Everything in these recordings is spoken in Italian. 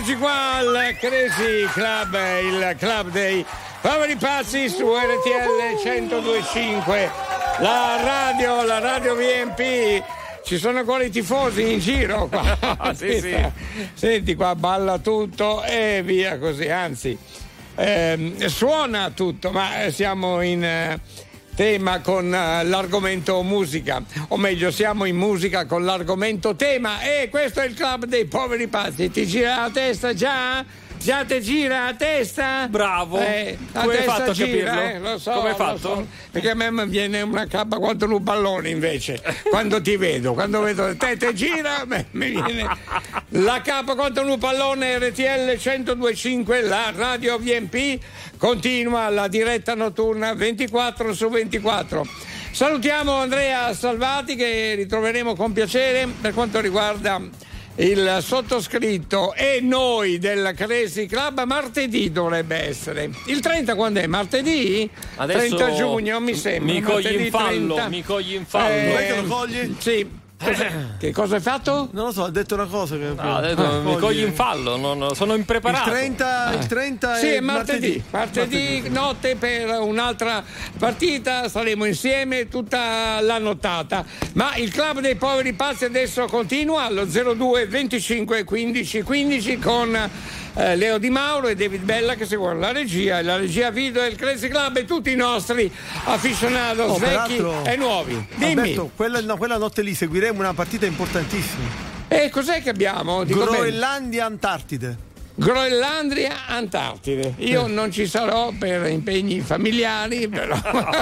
Eccoci qua al Crazy Club, il club dei poveri pazzi su RTL 102.5, la radio VMP. Ci sono ancora i tifosi in giro qua. Sì. Senti qua, balla tutto e via così, anzi suona tutto, ma siamo in tema con l'argomento musica, o meglio siamo in musica con l'argomento tema, e questo è il club dei poveri pazzi. Ti gira la testa già? Già te gira la testa? Bravo. La come hai testa fatto a gira, capirlo? lo so. Come hai lo fatto? so. Perché a me viene una cappa quanto un pallone invece. Quando ti vedo, quando vedo te gira, mi viene la cappa quanto un pallone. RTL 102.5, la radio VMP, continua la diretta notturna 24/24. Salutiamo Andrea Salvati, che ritroveremo con piacere per quanto riguarda il sottoscritto e noi del Crazy Club. Martedì dovrebbe essere il 30. Quando è? Martedì? Adesso 30 giugno mi sembra. Mi cogli in fallo. Dov'è che lo cogli? Sì. Che cosa hai fatto? Non lo so, ha detto una cosa che... ha detto, mi cogli in fallo, sono impreparato. Il 30 sì, è martedì notte per un'altra partita, saremo insieme tutta la nottata. Ma il club dei poveri pazzi adesso continua allo 02 25 15 15 con Leo Di Mauro e David Bella che seguono la regia video del Crazy Club e tutti i nostri aficionados vecchi e nuovi. Dimmi. Alberto, quella notte lì seguiremo una partita importantissima. E cos'è che abbiamo? Groenlandia-Antartide. Groenlandia-Antartide. Io non ci sarò per impegni familiari, però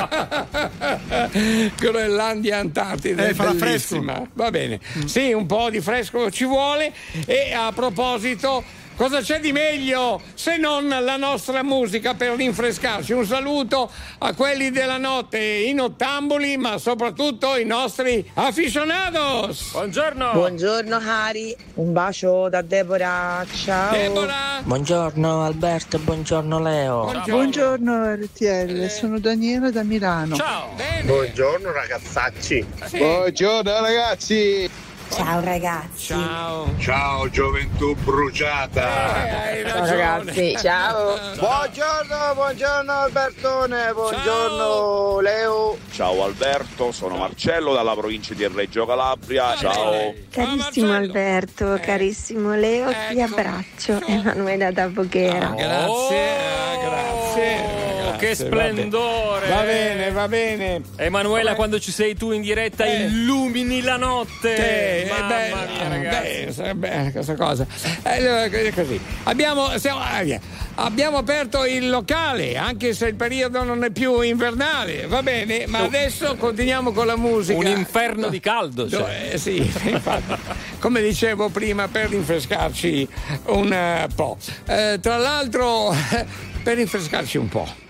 Groenlandia-Antartide farà bellissima. fresco. Va bene. Sì, un po' di fresco ci vuole. E a proposito, cosa c'è di meglio se non la nostra musica per rinfrescarci? Un saluto a quelli della notte in ottamboli, ma soprattutto i nostri aficionados. Buongiorno Hari, un bacio da Deborah. Ciao. Deborah. Buongiorno Alberto, buongiorno Leo. Buongiorno RTL, sono Daniela da Milano. Ciao. Bene. Buongiorno ragazzacci. Sì. Buongiorno ragazzi. Ciao ragazzi. Ciao gioventù bruciata. Hai Ciao ragione. ragazzi, ciao. Buongiorno Albertone, buongiorno Leo. Ciao Alberto, sono Marcello dalla provincia di Reggio Calabria. Ciao. Carissimo Alberto, carissimo Leo, ti abbraccio. Emanuela da Voghera. Grazie. Che splendore. Va bene. Emanuela, quando ci sei tu in diretta illumini la notte. Mamma mia, ragazzi. Sarebbe questa cosa. Così. Abbiamo aperto il locale, anche se il periodo non è più invernale, va bene, ma adesso continuiamo con la musica. Un inferno di caldo. Sì, infatti. Come dicevo prima, per rinfrescarci un po'. Tra l'altro, per rinfrescarci un po'.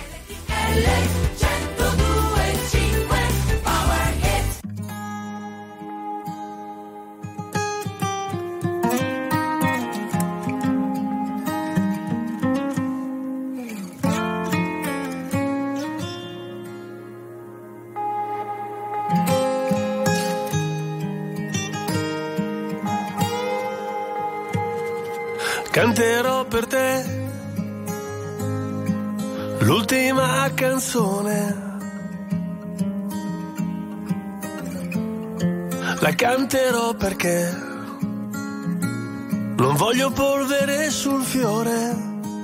Canterò per te l'ultima canzone, la canterò perché non voglio polvere sul fiore.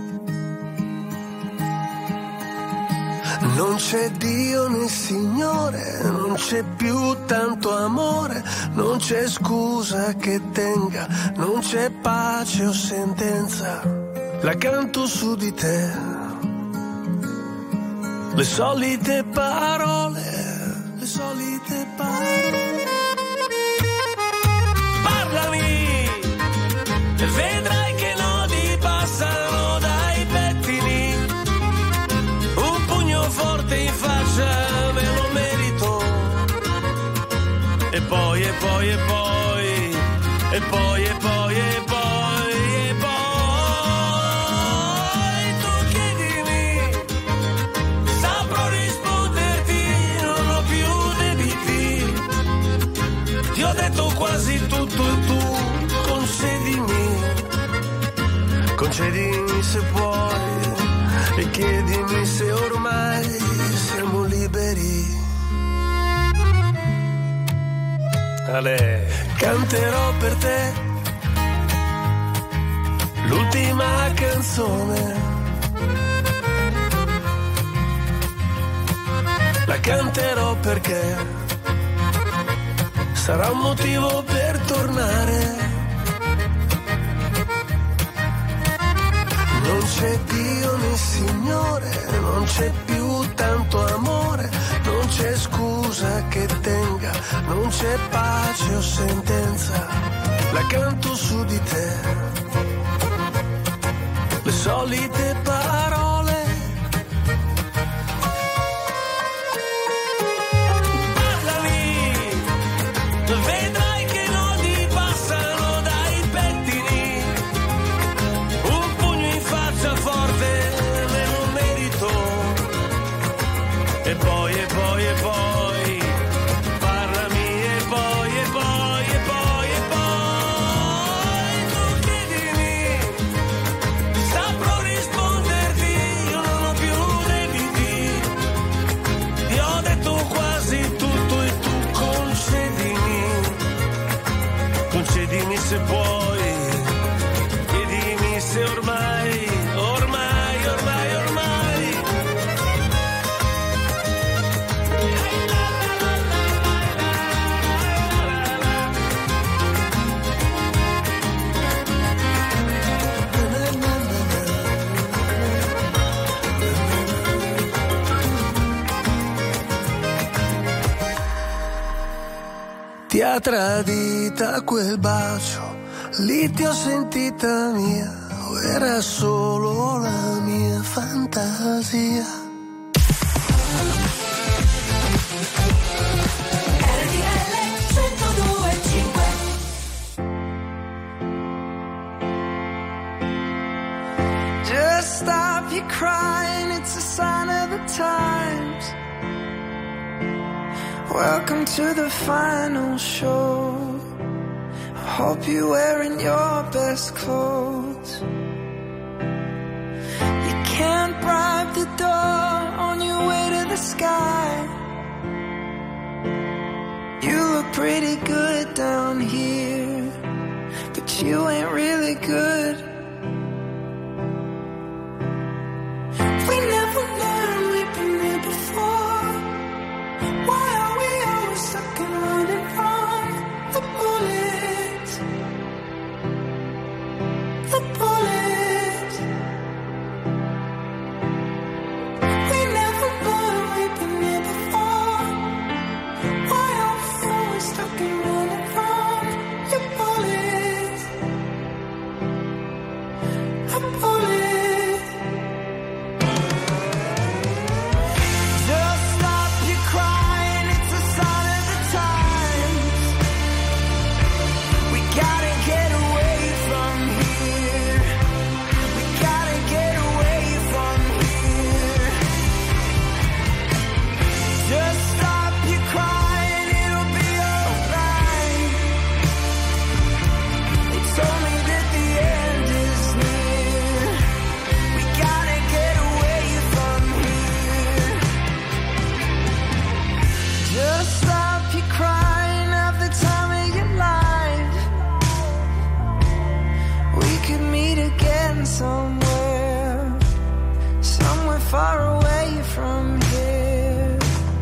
Non c'è Dio né Signore, non c'è più tanto amore, non c'è scusa che tenga, non c'è pace o sentenza. La canto su di te, le solite parole, le solite parole. Parlami, vedrai che nodi passano dai pettini. Un pugno forte in faccia me lo merito. E poi, e poi, e poi, e poi, e poi, e poi, e poi. Tu chiedimi, saprò risponderti, non ho più debiti. Ti ho detto quasi tutto e tu concedimi concedimi se puoi e chiedimi se ormai siamo liberi. Ale. Canterò per te l'ultima canzone, la canterò perché sarà un motivo per tornare. Non c'è Dio né Signore, non c'è più tanto amore, non c'è scusa che tenga, non c'è pace o sentenza. La canto su di te, le solite parole. Parlami, vedrai che nodi passano dai pettini. Un pugno in faccia forte, me lo merito. E poi, parlami e poi, tu chiedimi, saprò risponderti, io non ho più debiti, ti ho detto quasi tutto e tu concedimi se puoi, chiedimi se ormai. Ti ha tradita quel bacio, lì ti ho sentita mia, o era solo la mia fantasia? Just stop your crying, it's a sign of the times. Welcome to the final show. I hope you're wearing your best clothes. You can't bribe the door on your way to the sky. You look pretty good down here, but you ain't really good. We never learned, we've been here before. Why are we always stuck and running from the bullets? The bullets. We never learned, we've been here before. Why are we always stuck and running from your bullets? The bullets. Somewhere far away from here.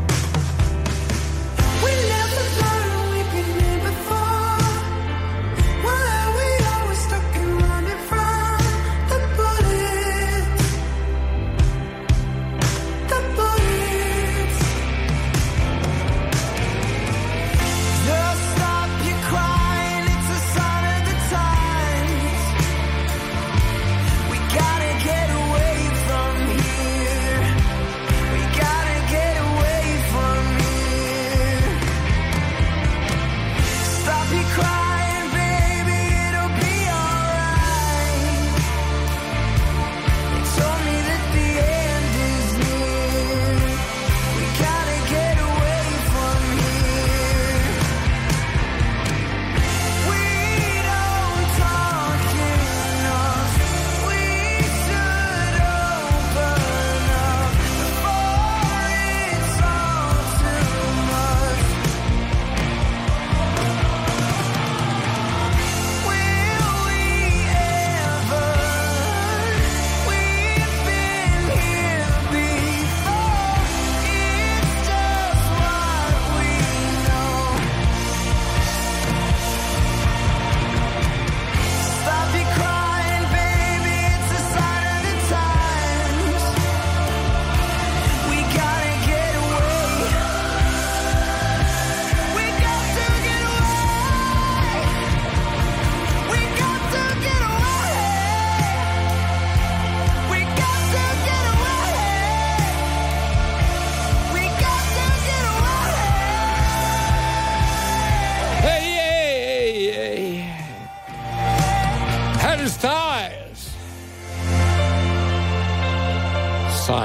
We never learned, we've been here before. Why are we always stuck and running from the bullets? The bullets. Just stop your crying, it's a sign of the times. We gotta get away from here.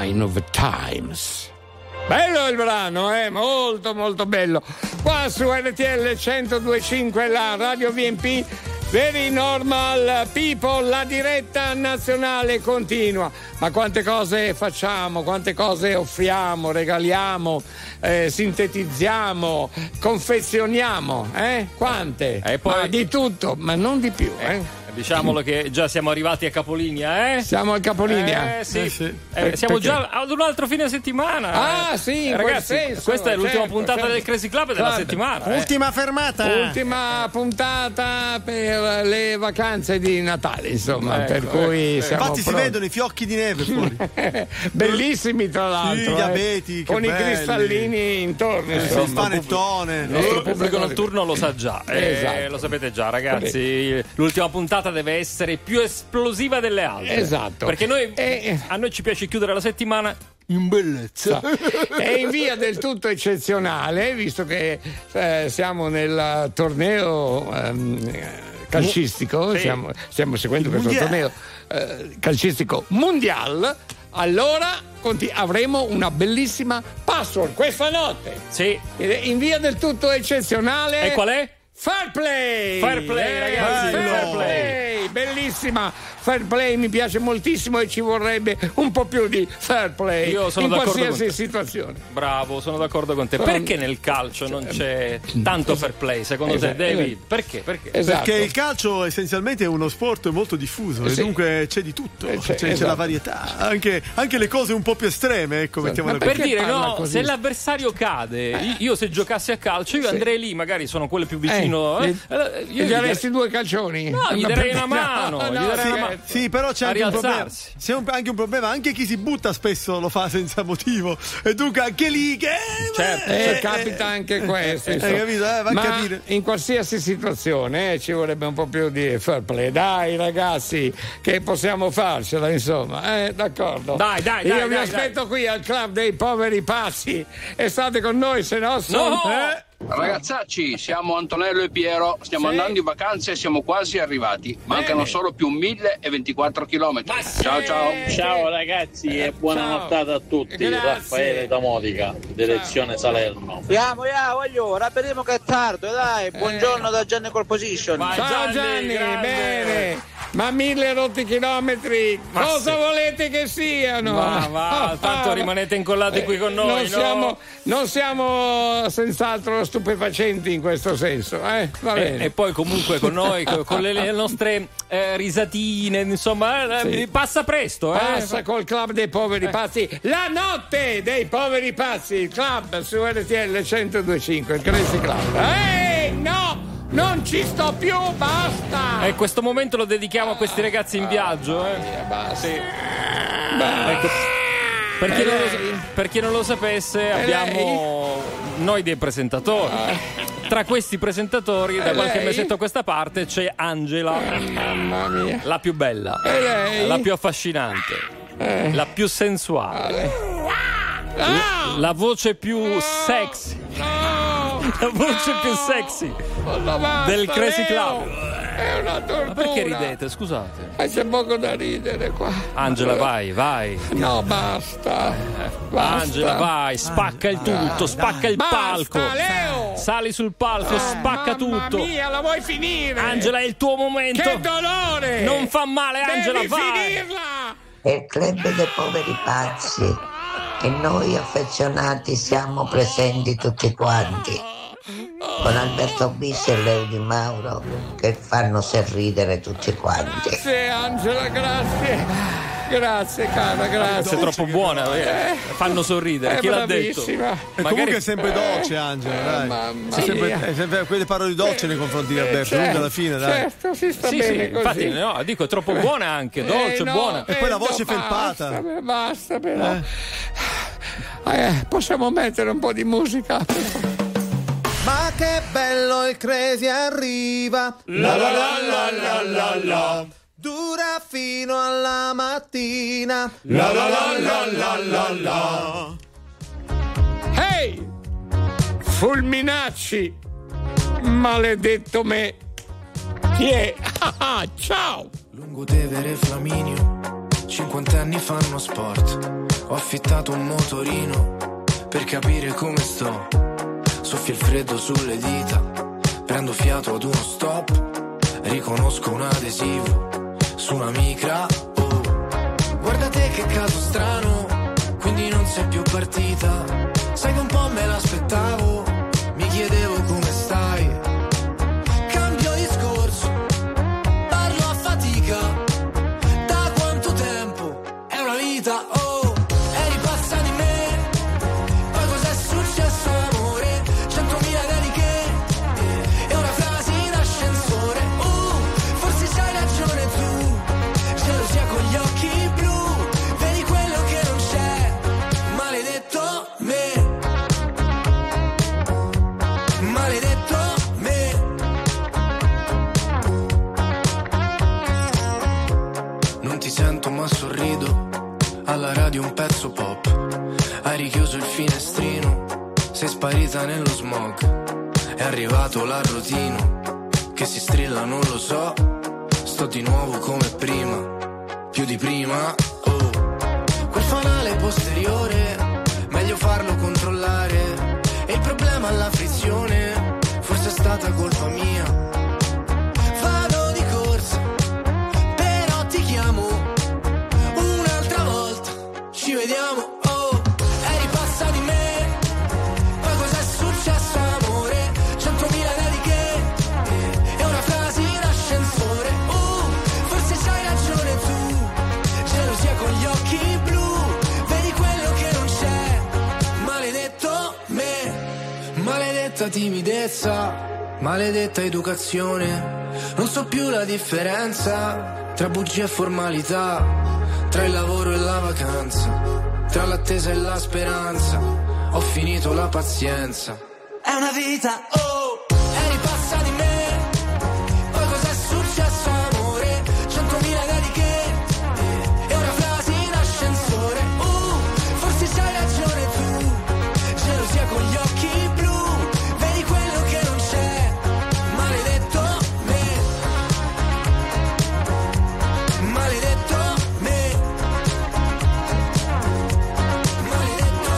Sign of Times. Bello il brano, molto molto bello. Qua su RTL 102.5, la Radio VMP, Very Normal People, la diretta nazionale continua. Ma quante cose facciamo, quante cose offriamo, regaliamo, sintetizziamo, confezioniamo, quante? E poi... Ma di tutto, ma non di più, Diciamolo che già siamo arrivati a capolinea, Siamo al capolinea? Sì. Siamo già ad un altro fine settimana. Sì, in ragazzi, quel senso, questa è l'ultima certo, puntata certo. del Crazy Club della settimana. Ultima fermata. Ultima puntata per le vacanze di Natale, insomma, per cui siamo Infatti si pronti. vedono i fiocchi di neve fuori. Bellissimi tra l'altro, gli abeti, che con belli. i cristallini intorno, Il insomma. panettone. Il nostro pubblico notturno lo sa già, Esatto. lo sapete già, ragazzi. L'ultima puntata deve essere più esplosiva delle altre. Esatto. Perché a noi ci piace chiudere la settimana in bellezza. È in via del tutto eccezionale, visto che siamo nel torneo calcistico, Sì. stiamo seguendo questo torneo calcistico mondial. Allora avremo una bellissima password questa notte. Sì. In via del tutto eccezionale. E qual è? Fair play! Fair play, ragazzi, Fair play! Bellissima! Fair play mi piace moltissimo e ci vorrebbe un po' più di fair play. Io sono in d'accordo qualsiasi con te. situazione. Bravo, sono d'accordo con te. Perché nel calcio non c'è tanto fair play, secondo te, David? Perché? Esatto. Perché il calcio essenzialmente è uno sport molto diffuso e dunque c'è di tutto, c'è la varietà, anche le cose un po' più estreme, ecco, mettiamola Per così. dire, no, se l'avversario cade, io se giocassi a calcio, io andrei lì, magari sono quello più vicino. Gli daresti due calcioni? No, gli darei una mano. Sì, però c'è anche un problema. C'è anche un problema, anche chi si butta spesso lo fa senza motivo. E dunque anche lì che. Capita anche questo. Hai capito? Va a Ma capire. in qualsiasi situazione ci vorrebbe un po' più di fair play. Dai, ragazzi, che possiamo farcela, insomma. D'accordo. Dai. Io vi aspetto qui al club dei poveri pazzi e state con noi, se no sono. Ragazzacci, siamo Antonello e Piero, stiamo andando in vacanza e siamo quasi arrivati. Mancano solo più 1024 chilometri. Ciao ragazzi e buona nottata a tutti. Grazie. Raffaele da Modica, direzione Salerno. Voglio, rapidemo che è tardi, dai. Buongiorno da Gianni Colposition. Ciao Gianni, bene. Ma 1000 rotti chilometri, cosa volete che siano? Tanto rimanete incollati qui con noi. Non siamo senz'altro stupefacenti in questo senso, va bene. E poi comunque con noi, con le nostre risatine, insomma, passa presto. Passa col club dei poveri pazzi, la notte dei poveri pazzi, il club su RTL 102.5, il Crazy Club. No! Non ci sto più, basta! E questo momento lo dedichiamo a questi ragazzi in viaggio. Basta. Sì. Ecco, per chi non lo sapesse, abbiamo noi dei presentatori. Tra questi presentatori, da qualche mesetto a questa parte, c'è Angela. Mamma mia. La più bella. La più affascinante. La più sensuale. La voce più sexy. La voce più sexy del Crazy Club. È una tortura. Ma perché ridete? Scusate. C'è poco da ridere qua. Angela, vai. No, basta. Angela, vai, spacca il tutto, spacca il palco. Leo. Sali sul palco, spacca tutto. Mamma mia, la vuoi finire? Angela, è il tuo momento. Che dolore! Non fa male, Angela, Devi vai. finirla! È il club dei poveri pazzi e noi affezionati siamo presenti tutti quanti. Con Alberto Bissi e Leo Di Mauro che fanno sorridere tutti quanti. Grazie Angela, grazie cara, grazie. Sei troppo buona, fanno sorridere. Chi l'ha detto? E comunque è sempre dolce Angela, dai. È sempre quelle parole dolci nei confronti di Alberto, comunque alla fine, dai. Certo, si sta bene così. Infatti, no, dico, è troppo buona anche, dolce, buona. E poi la voce felpata. Basta però. Possiamo mettere un po' di musica? Ma che bello il Crazy arriva. La la la la la la la. Dura fino alla mattina. La la la la la la la. Ehi! Fulminacci! Maledetto me! Chi è? Ciao! Lungotevere e Flaminio, 50 anni fanno sport. Ho affittato un motorino per capire come sto. Soffia il freddo sulle dita, prendo fiato ad uno stop, riconosco un adesivo su una micra. Oh, guarda te che caso strano, quindi non sei più partita. Sai che un po' me l'aspettavo, mi chiedevo come stai. Cambio discorso, parlo a fatica. Da quanto tempo? È una vita, oh, eri pazza di me. Poi cos'è successo, amore? 100.000 dediche e una frase in ascensore. Forse c'hai ragione tu, gelosia con gli occhi blu. Vedi quello che non c'è, maledetto me. Maledetto me. Non ti sento ma sorrido, alla radio un pezzo pop. Hai richiuso il finestrino, sei sparita nello smog. È arrivato l'arrotino che si strilla, non lo so. Sto di nuovo come prima, più di prima. Oh, quel fanale posteriore, meglio farlo controllare. E il problema alla frizione, forse è stata colpa mia. Vado di corsa, però ti chiamo un'altra volta, ci vediamo. Oh, eri pazza di me. Poi cos'è successo, amore? 100.000 dediche e una frase in ascensore. Forse c'hai ragione tu, gelosia con gli occhi blu. Vedi quello che non c'è, maledetto me. Maledetta timidezza, maledetta educazione. Non so più la differenza tra bugie e formalità, tra il lavoro e la vacanza, tra l'attesa e la speranza. Ho finito la pazienza. È una vita, oh, eri pazza di me. Poi cos'è successo, amore? 100.000 dediche e una frase in ascensore. Forse c'hai ragione tu, gelosia con gli occhi blu. Vedi quello che non c'è, maledetto me. Maledetto me. Maledetto.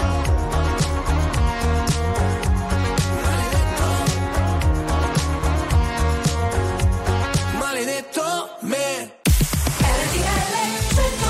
Maledetto me. RTL 102.5. 102.5. 102.5.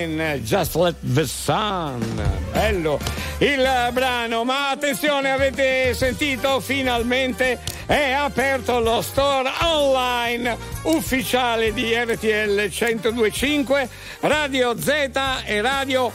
Rain, Just Let the Sun. Bello il brano, ma attenzione, avete sentito? Finalmente è aperto lo store online ufficiale di RTL 102.5, Radio Z e Radio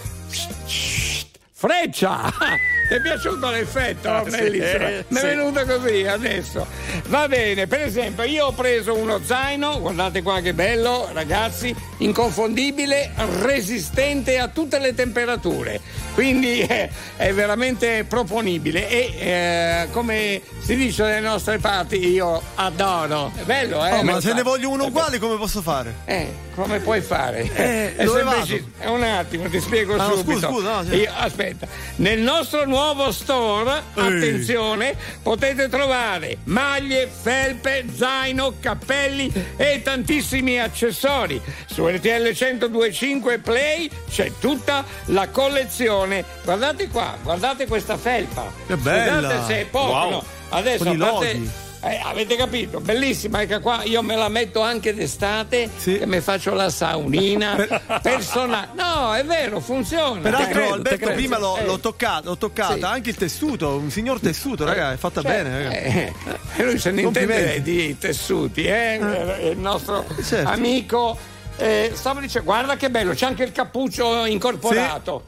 Freccia. Ti è piaciuto l'effetto? Bellissimo. Mi è venuto così adesso. Va bene, per esempio, io ho preso uno zaino, guardate qua che bello, ragazzi, inconfondibile, resistente a tutte le temperature. Quindi è veramente proponibile e come si dice dalle nostre parti, io adoro. È bello, ma se ne voglio uno uguale, come posso fare? Come puoi fare? È un attimo, ti spiego subito. Scusa, aspetta, nel nostro nuovo store, attenzione, potete trovare maglie, felpe, zaino, cappelli e tantissimi accessori. Su RTL 102.5 Play c'è tutta la collezione. Guardate qua, guardate questa felpa. Che bella! Guardate se è poco. Wow. No? Adesso con a parte. Avete capito? Bellissima, che qua io me la metto anche d'estate, che mi faccio la saunina personale. No, è vero, funziona. Peraltro Alberto prima l'ho toccata, anche il tessuto, un signor tessuto, ragazzi, è fatta bene. Lui se ne intende di tessuti, il nostro amico. Stavo dicendo, guarda che bello, c'è anche il cappuccio incorporato.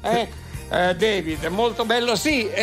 David, molto bello,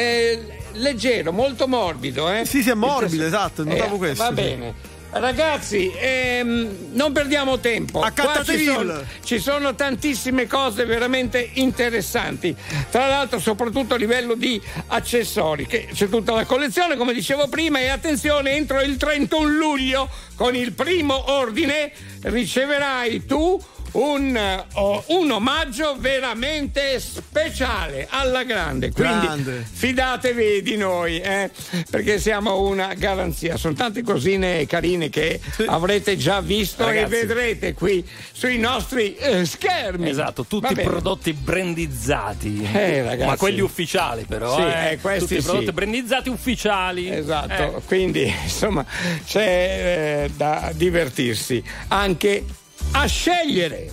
leggero, molto morbido. Sì, è morbido, esatto, notavo questo. Va bene. Ragazzi, non perdiamo tempo. Qua ci sono tantissime cose veramente interessanti. Tra l'altro, soprattutto a livello di accessori, che c'è tutta la collezione, come dicevo prima, e attenzione, entro il 31 luglio, con il primo ordine, riceverai tu un omaggio veramente speciale, alla grande. Quindi fidatevi di noi, perché siamo una garanzia. Sono tante cosine carine che avrete già visto, ragazzi, e vedrete qui sui nostri schermi. Esatto, tutti prodotti brandizzati, ragazzi. Ma quelli ufficiali però, questi tutti prodotti brandizzati ufficiali. Esatto, quindi insomma c'è da divertirsi anche a scegliere.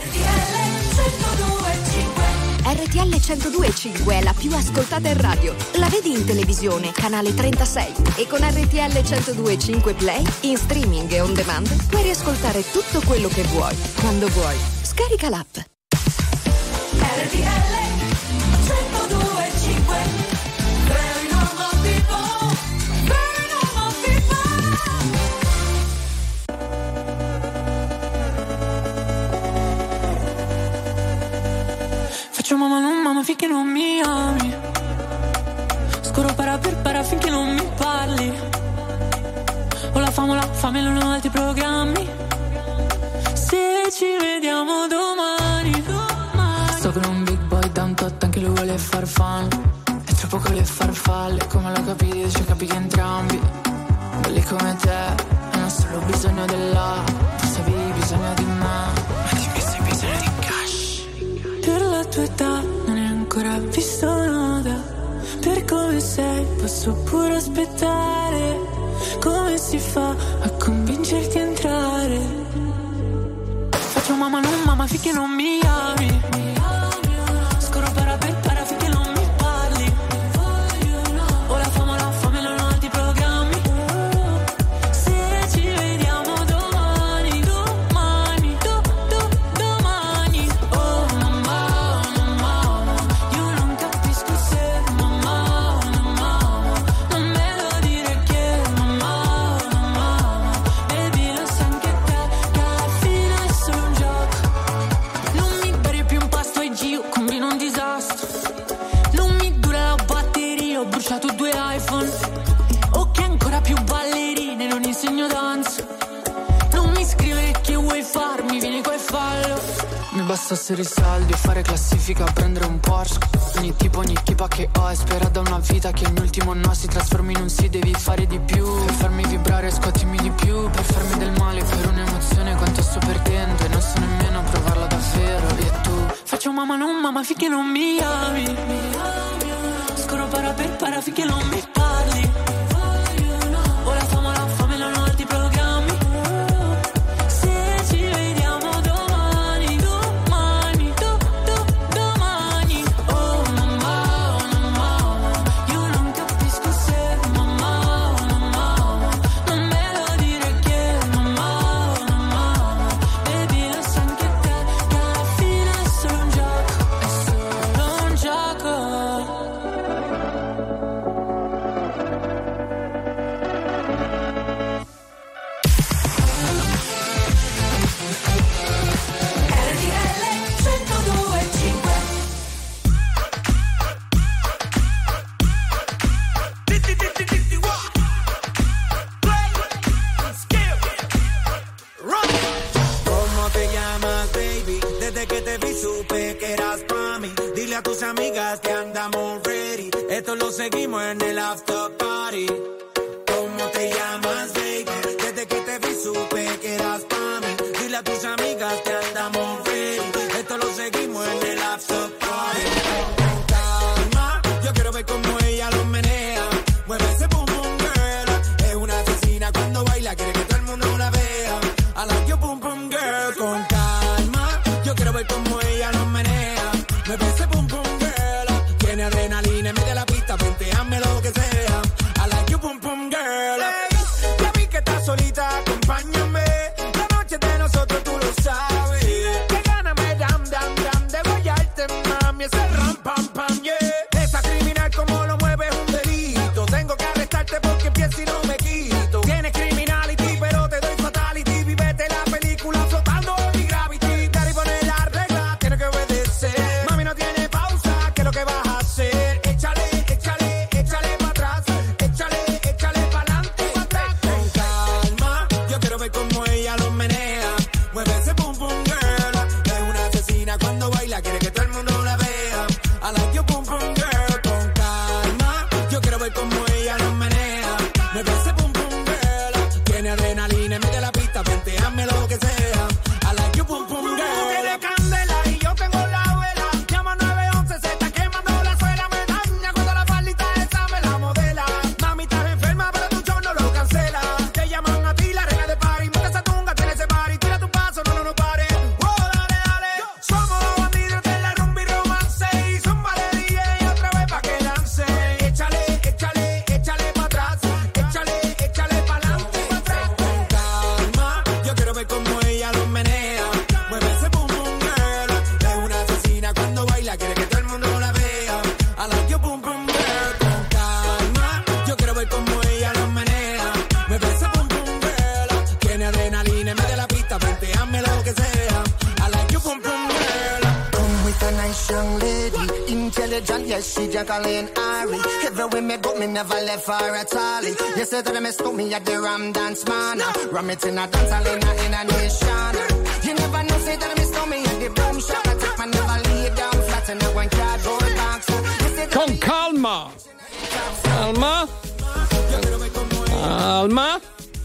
RTL 102.5 è la più ascoltata in radio. La vedi in televisione, canale 36, e con RTL 102.5 Play, in streaming e on demand, puoi riascoltare tutto quello che vuoi, quando vuoi. Scarica l'app. RTL 102.5. Very normal people. Very normal people. Faccio mamma finché non mi ami. Scuro para finché non mi parli. Ho la fame non ho altri programmi. Se ci vediamo domani. So che un big boy da un tot anche lui vuole far fan. È troppo con le farfalle, come lo capite, ci capi che entrambi belli come te hanno solo bisogno della. Forse avevi bisogno di me, ma dimmi se hai bisogno di cash. Per la tua età non è ancora visto nada. Per come sei posso pure aspettare. Come si fa a convincerti a entrare? Faccio mamma finché non mi ami. Scoro para finché non mi parli. Ho la fame non ho altri programmi. Se ci vediamo domani. Oh mamma, io non capisco se mamma, non me lo dire che mamma, baby lo sai anche te, che alla fine è solo un gioco. Non mi dare più un pasto e giro, combino un disastro. Non mi dura la batteria, ho bruciato 2 iPhone. Ok, ancora più ballerine, non insegno danza. Non mi scrivere che vuoi farmi, vieni qua e fallo. Mi basta essere i saldi e fare classifica, prendere un Porsche. Ogni tipo, ogni tipa che ho è spera da una vita che ogni ultimo no si trasformi in un sì, devi fare di più. Per farmi vibrare scuotimi di più, per farmi del male per un'emozione quanto sto perdendo e non so nemmeno provarla davvero. E tu faccio mamma finché non mi ami. Scoro para finché non mi parli. Ho la fame non ho altri programmi. Se ci vediamo domani. Dile a tus amigas que andamos ready. Esto lo seguimos en el after party. ¿Cómo te llamas, baby? Desde que te vi supe que eras pa' mí. Dile a tus amigas que andamos ready. Esto lo seguimos en el after party. Con calma, yo quiero ver cómo ella lo menea. Mueve ese boom boom girl. Es una asesina cuando baila, quiere que todo el mundo la vea. I like your boom boom girl. Con calma, yo quiero ver cómo ella lo menea. Mueve ese boom boom girl. Tiene adrenalina en medio de la pista, venteame lo que sea. I like your boom boom girl. Hey, ya vi que estás solita, acompáñame. La noche de nosotros tú lo sabes. Que gana me dam dam dam de guayarte, mami. Ese ram pam pam, yeah. Esa criminal como lo mueve es un delito. Tengo que arrestarte porque pienso y no me quito. Tienes criminality, pero te doy fatality. Vivete la película flotando en mi gravity. Daddy pone la regla, tiene que obedecer. Mami no tiene pausa, ¿qué es lo que vas a hacer? Échale, échale, échale para atrás. Échale, échale para adelante. Con calma, yo quiero ver cómo ella lo menea. Mueve ese boom boom girl. Es una asesina cuando baila, quiere que todo el mundo la vea. I like your boom boom girl. Con calma, yo quiero ver cómo ella lo menea. Mueve ese boom boom girl. Tiene adrenalina en medio de la pista, venteame lo que sea. I like your boom boom girl. Tú tienes candela y yo tengo la vela. Llama 911, se está quemando la suela. Me daña cuando la faldita esa me la modela. Mami, estás enferma, pero tu show no lo cancela. Te llaman a ti, la reina de party. Monta esa tunga, tiene ese party. Tira tu paso, no pare. Oh, dale, dale. Somos los bandidos de la rumba y romance. Y zumba de DJ otra vez pa' que lance. Échale, échale, échale pa' atrás. Échale, échale pa' adelante. Con calma, yo quiero ver cómo ella lo menea. Mueve ese boom boom girl. Es una asesina cuando baila, quiere que todo el mundo la vea. I like your boom boom girl. Con calma, yo quiero ver cómo ella lo menea. Mueve ese boom boom girl. Tiene adrenalina en medio de la pista, venteame lo que sea. I like your boom boom girl. Come with a nice young lady, intelligent, yes, she Jacqueline Ari. Everywhere me go, me never left her at all. You said that I mistook me at the Ram Dance Man. Ram it in a dance hall in a nation. You never know, say that I mistook me at the Boom Shop. I take my never lay down flat in a one cardboard box. You said that Con calma. Calma. Calma.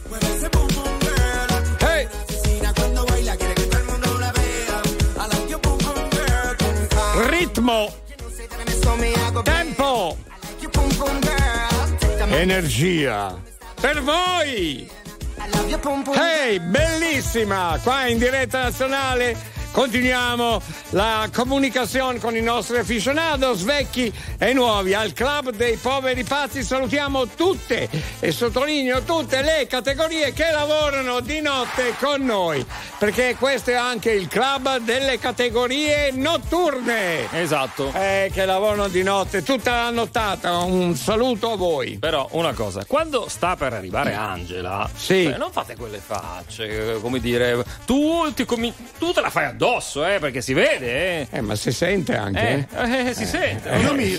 Hey. Asesina cuando baila, quiere que todo el mundo la vea. I like your boom boom girl. Con calma. Ritmo. Tempo. Energia. Per voi. Hey, bellissima. Qua in diretta nazionale. Continuiamo la comunicazione con i nostri aficionados vecchi e nuovi al Club dei Poveri Pazzi. Salutiamo tutte e sottolineo tutte le categorie che lavorano di notte con noi, perché questo è anche il club delle categorie notturne. Esatto. Che lavorano di notte tutta la nottata. Un saluto a voi. Però una cosa, quando sta per arrivare Angela, sì, cioè, non fate quelle facce, come dire, tu te la fai addosso, perché si vede, ma si sente anche. Si sente.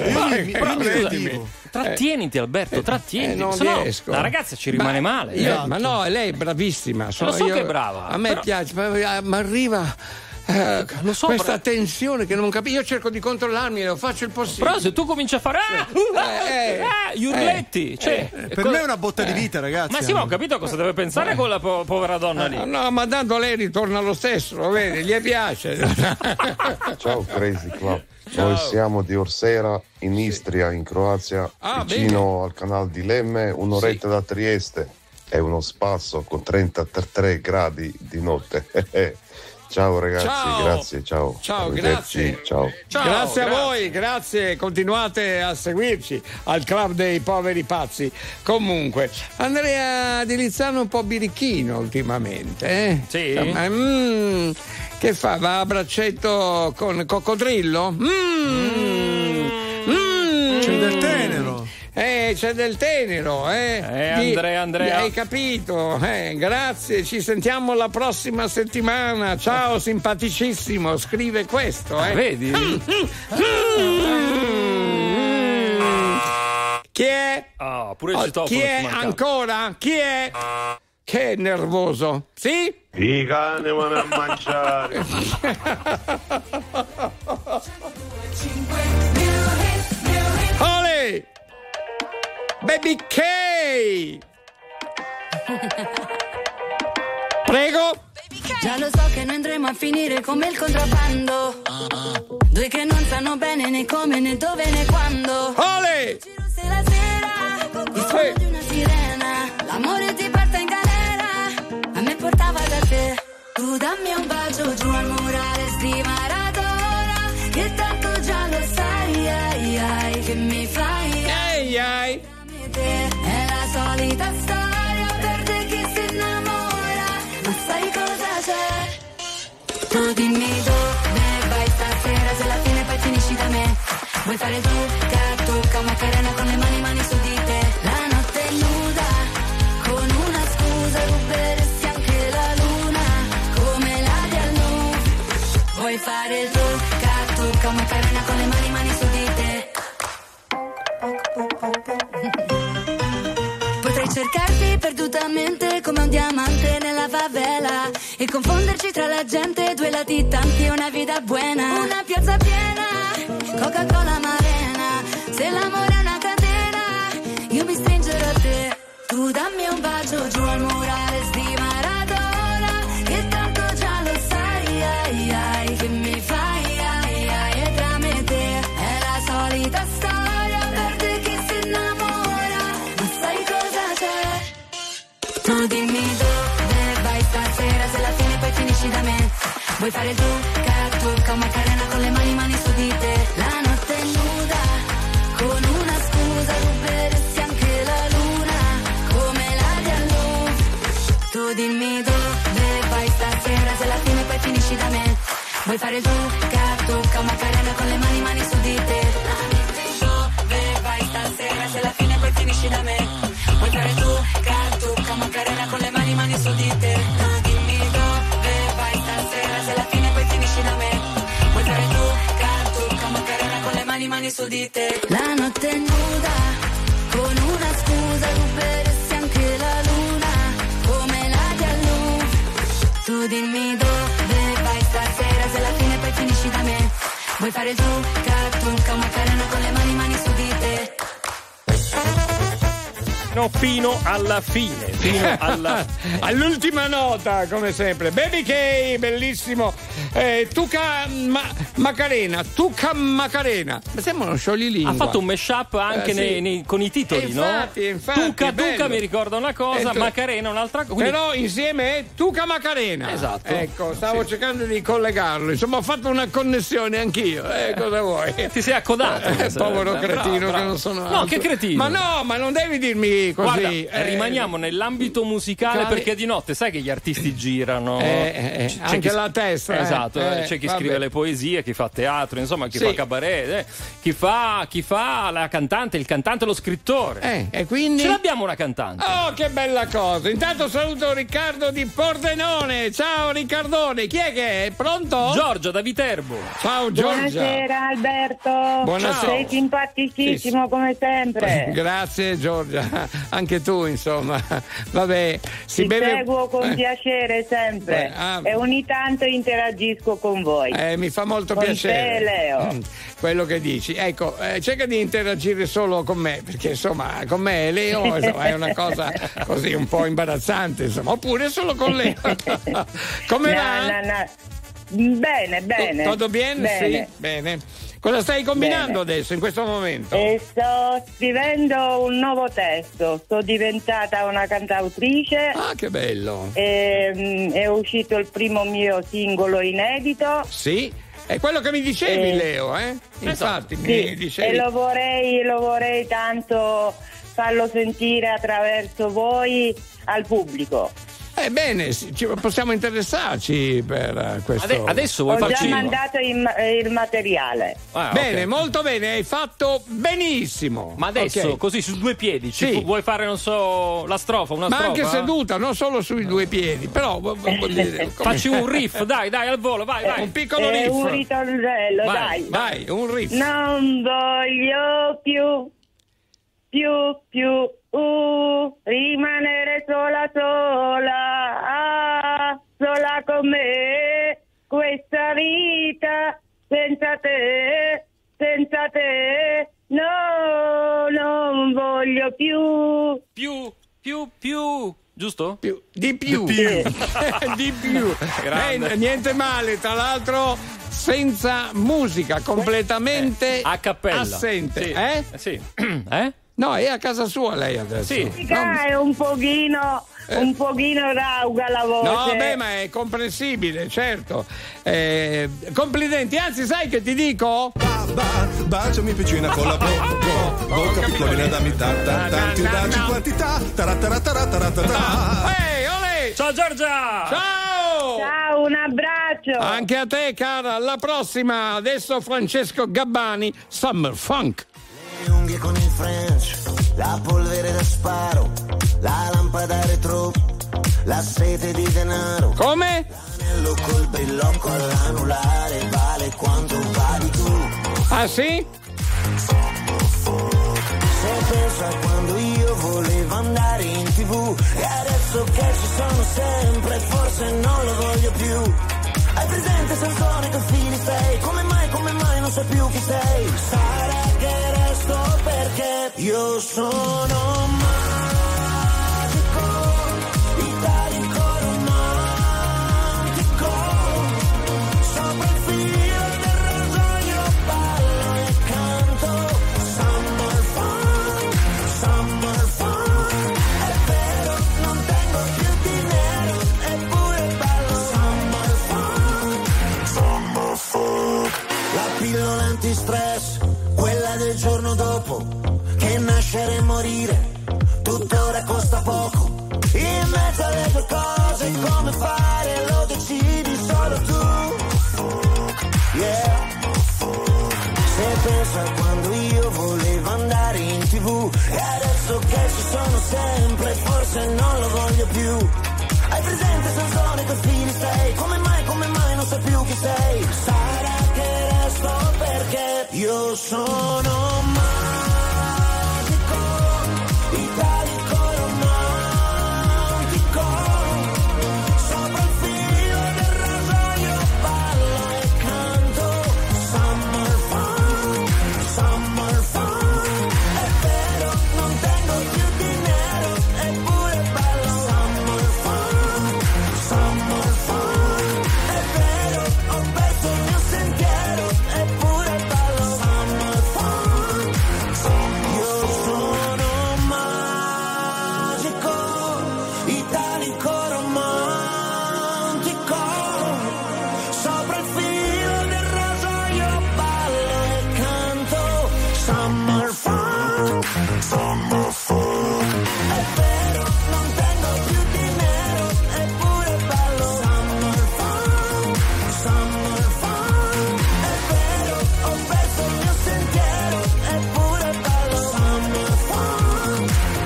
Trattieniti, Alberto, trattieniti. Non sennò riesco. La ragazza ci rimane male. Ma no, lei è bravissima. Lo so che è brava. A me piace, ma arriva. Lo so, questa tensione che non capisco. Io cerco di controllarmi, lo faccio il possibile. Però se tu cominci a fare gli urletti, per me è una botta di vita, ragazzi. Ma sì, ma ho capito cosa deve pensare quella povera donna lì. No, ma tanto lei ritorna lo stesso, lo vedi, gli piace. Ciao Crazy Club. Noi siamo di Orsera in Istria, in Croazia, vicino al canale di Lemme, un'oretta da Trieste. È uno spasso con 33 gradi di notte. Ciao ragazzi, grazie, ciao. Ciao, grazie. Ciao. Grazie a voi, grazie, continuate a seguirci al Club dei Poveri Pazzi. Comunque, Andrea Di Lizzano un po' birichino ultimamente, Sì. Insomma, che fa? Va a braccetto con coccodrillo? C'è del tenero. C'è del tenero, Andrea. Hai capito? Grazie, ci sentiamo la prossima settimana. Ciao, simpaticissimo. Scrive questo, Vedi? Chi è? Pure il citofono chi è ancora? Chi è? Che è nervoso? Sì? I cani vanno a mangiare. Baby K. Prego. Già lo so che noi andremo a finire come il contrabbando. Due che non sanno bene né come né dove né quando. Ole! Giro se la sera, il suono di una sirena. L'amore ti porta in galera, a me portava da te. Tu dammi un bacio giù al murale di Maradona, che tanto già lo sai, ai, ai, che mi fai. Ai, ai. È la solita storia, perde chi si innamora, ma sai cosa c'è? Tu dimmi dove vai stasera, se alla fine poi finisci da me. Vuoi fare il tocca, Macarena con le mani su di te. La notte è nuda, con una scusa ruberesti anche la luna, come la di Louvre. Vuoi fare il tocca, Macarena con le mani su di te. Potrei cercarti perdutamente come un diamante nella favela e confonderci tra la gente, due latitanti e una vita buena. Una piazza piena, Coca-Cola Marena. Se l'amore è una catena, io mi stringerò a te. Tu dammi un bacio giù al murale di Maradona, che tanto già lo sai, ai, ai, che mi fai, ai, ai, e tra me e te è la solita storia, perde chi si innamora, ma sai cosa c'è? Tu dimmi dove vai stasera, se alla fine poi finisci da me. Vuoi fare il tocca, Macarena con le mani su di te. La notte è nuda, con una scusa ruberesti anche la luna, come la di Louvre. Tu dimmi dove vai stasera, se alla fine poi finisci da me. Vuoi fare il tocca, Macarena con le mani su di te. Dove vai stasera, se alla fine poi finisci da me. Vuoi fare il tocca, Macarena con le mani su di te. Dimmi dove vai stasera, se alla fine poi finisci da me. Vuoi fare il tocca, Macarena con le mani su di te. La notte è nuda, con una scusa ruberesti anche la luna, come la di Louvre. Tu dimmi dove vai stasera, se alla fine poi finisci da me. Vuoi fare il tocca, Macarena con le mani su di te. No, fino alla fine, all'ultima nota, come sempre. Baby K, bellissimo. Macarena. Mi sembra uno scioglilingua. Ha fatto un mashup anche sì. con i titoli, infatti, no? Tuca mi ricorda una cosa, Macarena un'altra cosa. Quindi... Però insieme è Tuca Macarena. Esatto. Ecco, stavo cercando di collegarlo. Insomma, ho fatto una connessione anch'io. Cosa vuoi? Ti sei accodato. Povero cretino, che non sono altro. No, che cretino. Ma non devi dirmi così. Guarda, rimaniamo nell'ambito musicale perché di notte sai che gli artisti girano. Anche la testa. Esatto, c'è chi scrive le poesie, chi fa teatro, insomma, chi fa cabaret, chi fa la cantante, il cantante, lo scrittore. E quindi? Ce l'abbiamo una cantante. Oh, che bella cosa. Intanto saluto Riccardo di Pordenone. Ciao Riccardone, chi è che è? Pronto? Giorgia da Viterbo. Ciao Giorgia. Buonasera Alberto. Buonasera. Sei simpaticissimo come sempre. Grazie Giorgia, anche tu insomma. Vabbè, Ti seguo con piacere sempre e ogni tanto interagisco con voi. Mi fa molto con piacere. Te, Leo. Quello che dici. Ecco, cerca di interagire solo con me, perché insomma con me Leo insomma, è una cosa così un po' imbarazzante, insomma, oppure solo con Leo. Come va? No. Bene. Tutto bene? Sì, bene. Cosa stai combinando adesso, in questo momento? Sto scrivendo un nuovo testo, sto diventata una cantautrice. Ah, che bello! È uscito il primo mio singolo inedito. Sì, è quello che mi dicevi, Leo, eh? Infatti, mi dicevi. E lo vorrei tanto farlo sentire attraverso voi al pubblico. Bene, possiamo interessarci per questo. Adesso vuoi farci... Ho già mandato il materiale. Bene, molto bene, hai fatto benissimo. Ma adesso, così su due piedi, vuoi fare, non so, la strofa, una strofa? Ma anche seduta, non solo sui due piedi, però... Facci un riff, dai, al volo, vai. Un piccolo riff. Un ritornello, dai. Vai, un riff. Non voglio più rimanere sola con me, questa vita senza te, no, non voglio voglio più, giusto? Di più. Di più. Niente male, tra l'altro senza musica, completamente a cappella. Assente. Sì. No, è a casa sua lei adesso. Sì. È un pochino rauga la voce. No, beh, ma è comprensibile, certo. Complimenti, anzi, sai che ti dico? Baciami piccina con la bocca piccolina, dammi tanti baci quantità. Olè! Ciao Giorgia! Ciao, un abbraccio. Anche a te, cara. Alla prossima. Adesso Francesco Gabbani, Summer Funk. Le unghie con il French, la polvere da sparo, la lampada retro, la sete di denaro. Come? L'anello col brillocco all'anulare vale quanto vali tu. Ah sì? Se penso a quando io volevo andare in TV e adesso che ci sono sempre forse non lo voglio più. Hai presente Sansone che fili sei? Come mai non sai più chi sei? Sarà che resto perché io sono magico, italico romantico, sopra il filo del rasoio ballo e canto. Summer fun, è vero, non tengo più dinero, eppure ballo. Summer fun, la pillola antistress, quella del giorno dopo, che nascere e morire, tuttora costa poco. In mezzo alle due cose, come fare, lo decidi solo tu. Yeah. Se penso a quando io volevo andare in TV e adesso che ci sono sempre, forse non lo voglio più. Hai presente Sansone che fili sei? Come mai non sai più chi sei? Sarà che resto perché io sono magico, italico romantico, sopra il filo del rasoio ballo e canto. Summer fun, è vero, non tengo più dinero, eppure ballo. Summer fun, è vero, ho perso il mio sentiero, eppure ballo. Summer fun, io sono magico, italico romantico, sopra il filo del rasoio ballo e canto. Summer fun, è vero, non tengo più dinero, eppure ballo. Summer fun, è vero, ho perso il mio sentiero, eppure ballo. Summer fun.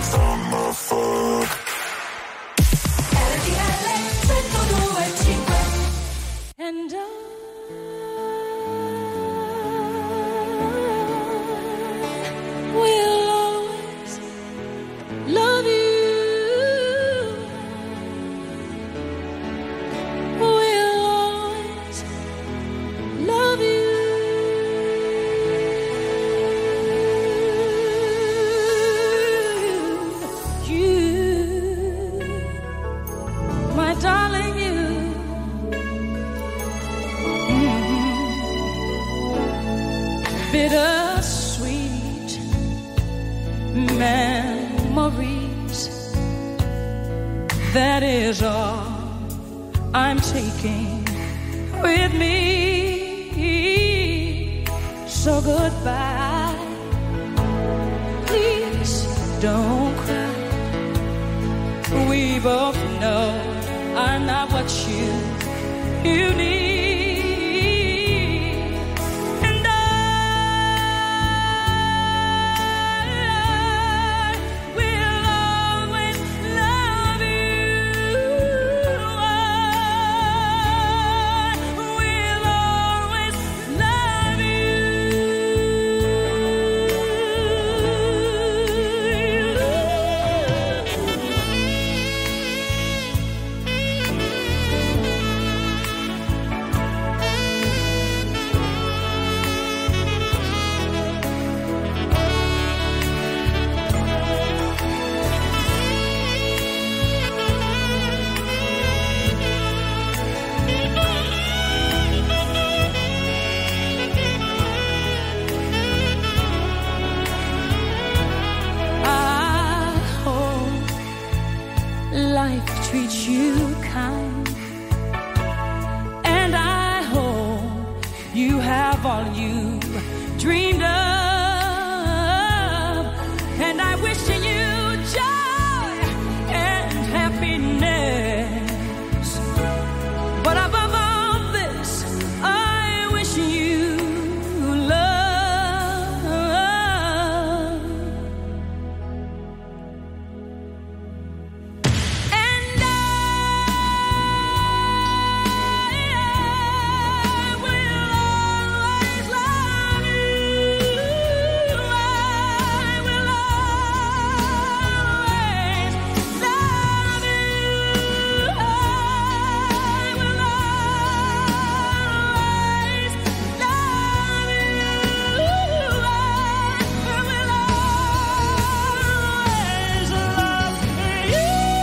RTL 102.5. And we'll always love you. We'll always love you. My darling, you. Bittersweet memories. That is all I'm taking with me. So goodbye. Please don't cry. We both know I'm not what you need. And I will always love you. I will always love you. dreamed of, and I wish you joy and happiness. But above all this, I wish you love. And I will always love you. I will always love you. I will always love you. I will always love you.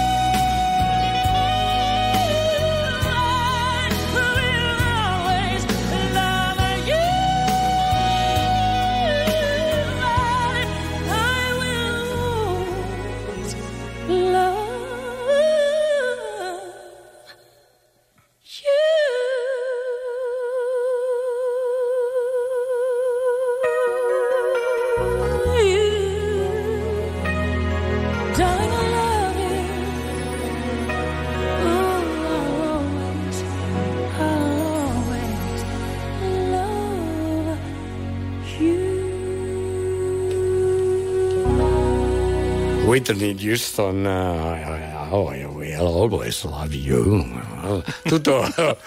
Darling, I love you. Always love you. Whitney Houston, I will always love you. Tutto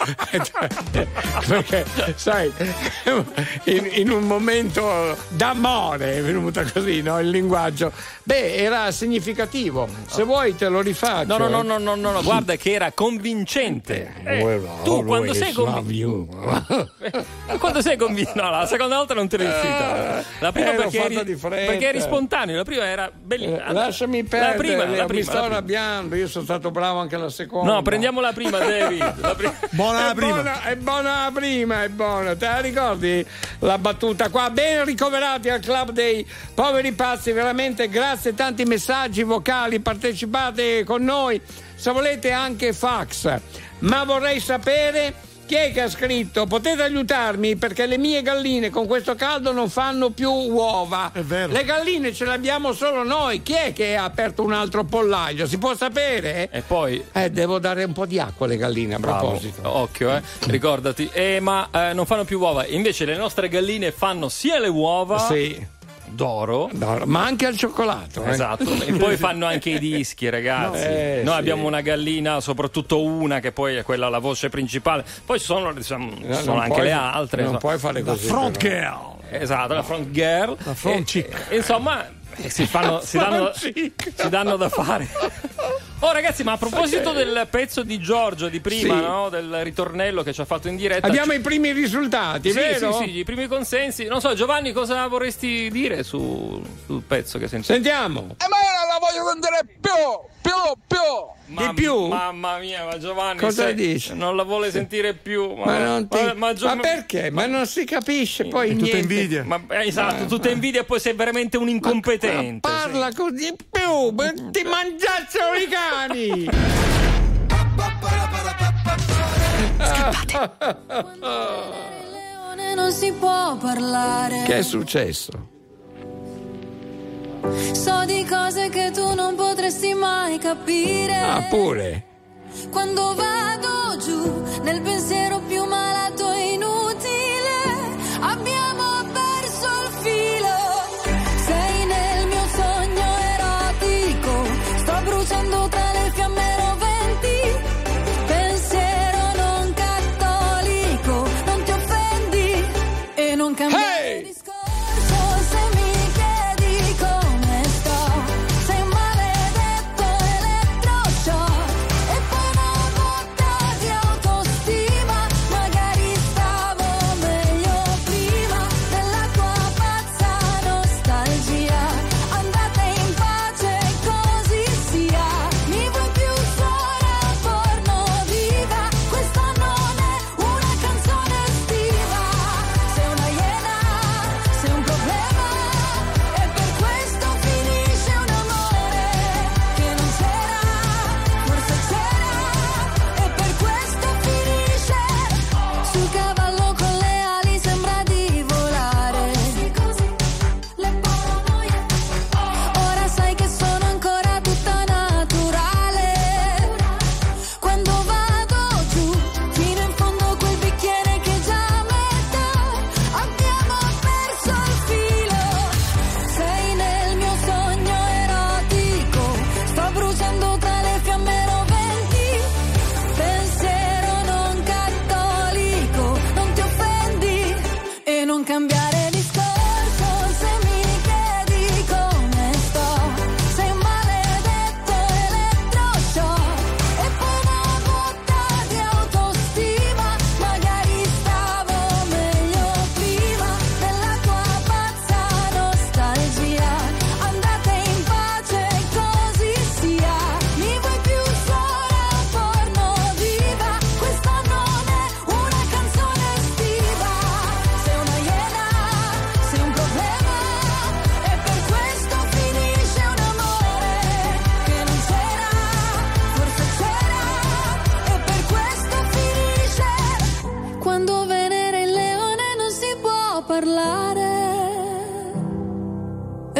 perché sai, in un momento d'amore è venuta così, no? Il linguaggio. Beh, era significativo. Se vuoi te lo rifaccio. No, guarda che era convincente. Tu quando sei quando sei convinto, no, la seconda volta non ti è riuscita. La prima perché eri spontaneo, la prima era bellissima. Lasciami perdere, la prima, mi sto arrabbiando, io sono stato bravo anche la seconda. No, prendiamo la prima, David. Buona la prima. È buona la prima, è buona. Te la ricordi la battuta qua? Ben ricoverati al club dei poveri pazzi, veramente grazie, tanti messaggi vocali, partecipate con noi. Se volete anche fax. Ma vorrei sapere chi è che ha scritto: potete aiutarmi perché le mie galline con questo caldo non fanno più uova. È vero. Le galline ce le abbiamo solo noi. Chi è che ha aperto un altro pollaio? Si può sapere? E poi devo dare un po' di acqua alle galline a proposito. Occhio, ricordati. Ma non fanno più uova. Invece le nostre galline fanno sia le uova d'oro, ma anche al cioccolato. Esatto. E poi fanno anche i dischi, ragazzi. Noi abbiamo una gallina, soprattutto una che poi è quella la voce principale. Poi ci sono, anche le altre. Non puoi fare così. La front girl. Esatto, la front girl. La front chick. Insomma, si danno da fare. Oh ragazzi, ma a proposito del pezzo di Giorgio di prima, no? Del ritornello che ci ha fatto in diretta, abbiamo i primi risultati, vero? Sì, i primi consensi. Non so, Giovanni, cosa vorresti dire sul pezzo che sentiamo? Sentiamo. Ma io non la voglio sentire più. Di più? Mamma mia, ma Giovanni cosa dici? Non la vuole sentire più. Ma perché? Ma non si capisce poi niente. Tutta invidia. Esatto, tutta invidia e poi sei veramente un incompetente. Ma parla così più, ti mangiassero i cani. Leone non si può parlare. Che è successo? So di cose che tu non potresti mai capire. Ah, pure. Quando vado giù nel pensiero più malato e inutile, abbiamo perso il filo. Sei nel mio sogno erotico, sto bruciando tra le fiamme roventi. Pensiero non cattolico, non ti offendi e non cambiare discorso. Se mi chiedi come sto, sei un maledetto elettroshock. E poi una botta di autostima, magari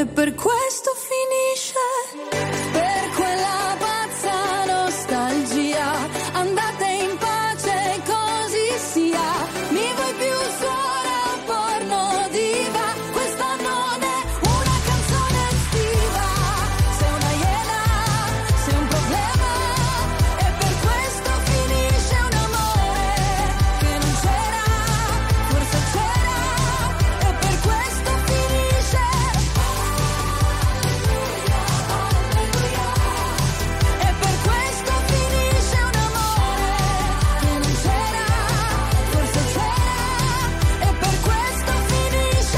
e per questo finisce. Per quella pazza nostalgia, andate in pace, così sia. Mi vuoi più suora porno diva? Questa non è una canzone estiva. Sei una iena, sei un problema, e per questo finisce un amore che non c'era, forse c'era, e per questo finisce. E per questo finisce un amore che non c'era, forse c'era, e per questo finisce.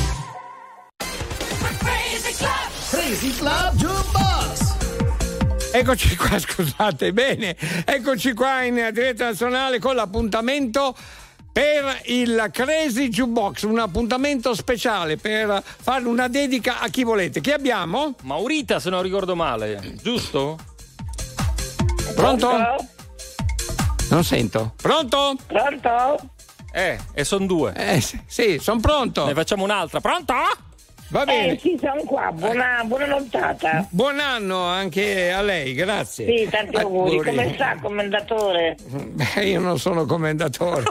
Crazy Club Jukebox. Eccoci qua, scusate, bene, eccoci qua in diretta nazionale con l'appuntamento per il Crazy Jukebox, un appuntamento speciale per fare una dedica a chi volete. Chi abbiamo? Maurita, se non ricordo male, giusto? Pronto? Non sento. Pronto? Pronto? E sono due. Sì, sono pronto. Ne facciamo un'altra. Pronto? Va bene. Sì, sono qua. Buona nottata. Buon anno anche a lei, grazie. Sì, tanti auguri. Come sta, commendatore? Beh, io non sono commendatore.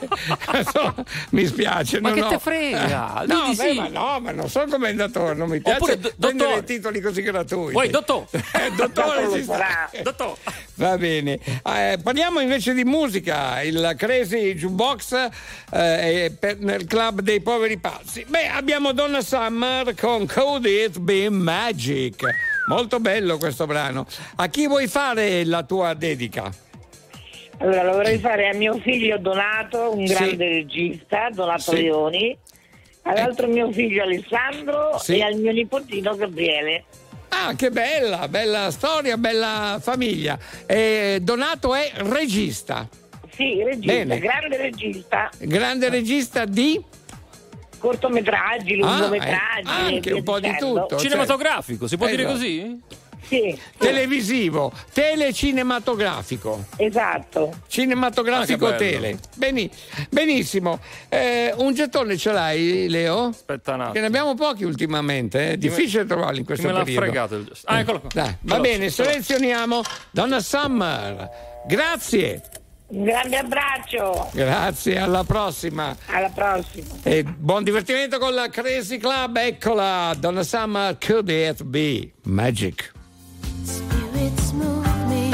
Mi spiace. Ma non che ho... te frega? No, Di sì. ma non sono commendatore, non mi piace Oppure, prendere titoli così gratuiti. Poi, dottore. Dottore ci sta. Dottore. Va bene. Parliamo invece di musica. Il Crazy Jukebox nel club dei poveri pazzi. Beh, abbiamo Donna Summer con Could It Be Magic. Molto bello questo brano. A chi vuoi fare la tua dedica? Allora, lo vorrei fare a mio figlio Donato, un grande regista, Donato Leoni, all'altro mio figlio Alessandro e al mio nipotino Gabriele. Ah, che bella storia, bella famiglia. Donato è regista. Sì, regista, Bene. grande regista. Grande regista di? Cortometraggi, lungometraggi. Anche un po' di tutto. Cinematografico, si può dire Esatto. così? Sì. Televisivo, telecinematografico. Esatto. Cinematografico Ah, che bello. tele. Benissimo. Un gettone ce l'hai, Leo? Aspetta un attimo. Che ne abbiamo pochi ultimamente, è difficile trovarli in questo me l'ha periodo. fregato il... eccolo qua. Dai, va bene, selezioniamo Donna Summer. Grazie. Un grande abbraccio. Grazie, alla prossima. Alla prossima. E buon divertimento con la Crazy Club. Eccola, Donna Summer, Could It Be Magic? Spirits move me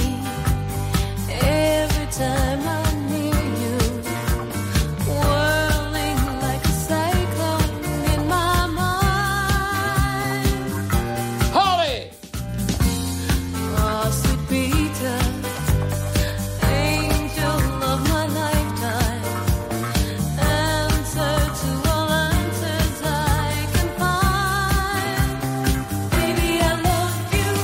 every time I'm near you, whirling like a cyclone in my mind. Ole! Oh, sweet Peter, angel of my lifetime, answer to all answers I can find. Baby, I love you.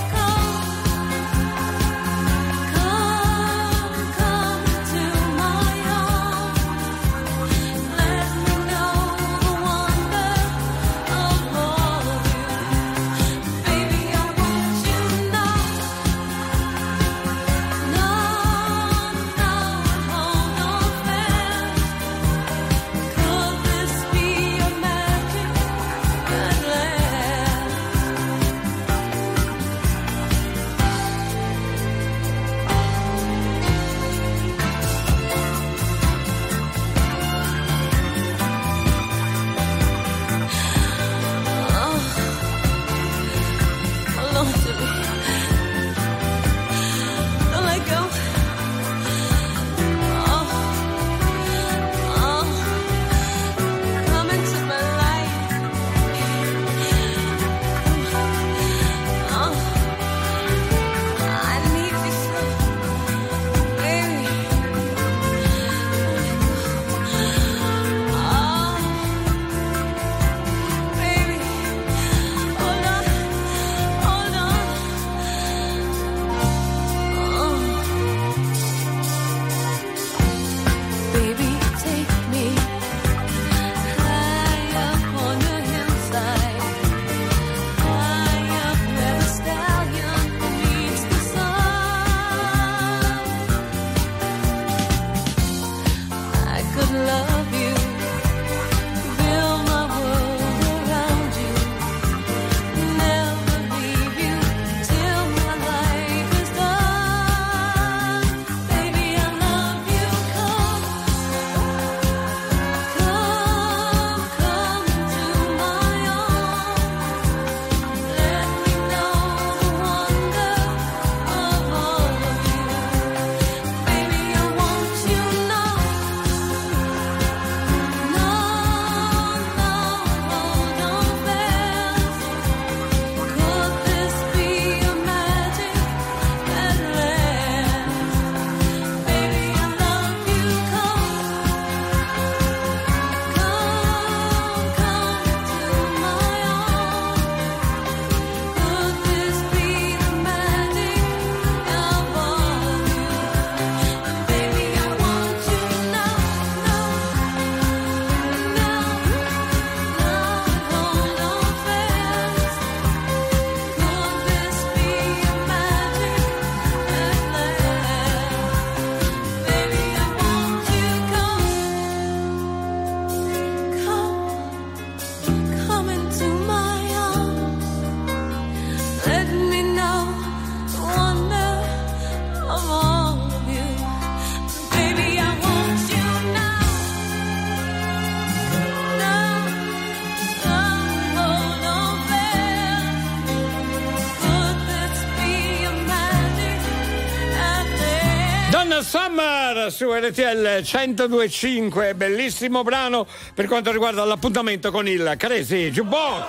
Donna Summer su RTL 102.5, bellissimo brano per quanto riguarda l'appuntamento con il Crazy Jukebox.